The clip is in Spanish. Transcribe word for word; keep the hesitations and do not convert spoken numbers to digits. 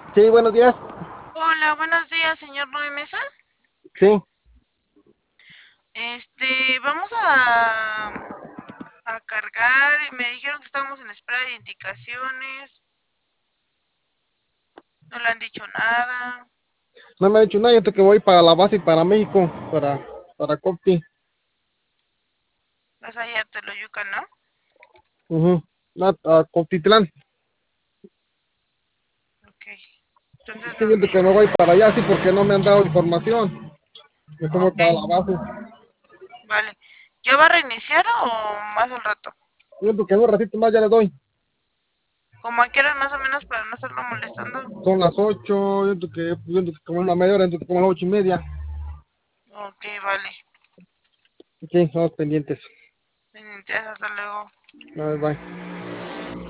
Sí, buenos días. Hola, buenos días, señor Noé Mesa. Sí, Este, vamos a, a cargar. Me dijeron que estábamos en espera de indicaciones. No le han dicho nada. no me ha dicho nada, yo creo que voy para la base y para México, para, para Copti. Vas allá a Teloyucan, ¿no? Ujú. No, a Coptitlán. Ok. Entonces, Sí, yo creo que me voy para allá, sí, porque no me han dado información de cómo ok, está la base. vale. ¿Ya va a reiniciar o más al rato? Yo creo que en un ratito más ya le doy. ¿Como a qué hora más o menos para no estarlo molestando? Son las ocho, yo creo que, yo creo que como una media hora, yo creo que como las ocho y media. Ok, vale. Sí, estamos pendientes. Pendientes, hasta luego. Bye, bye.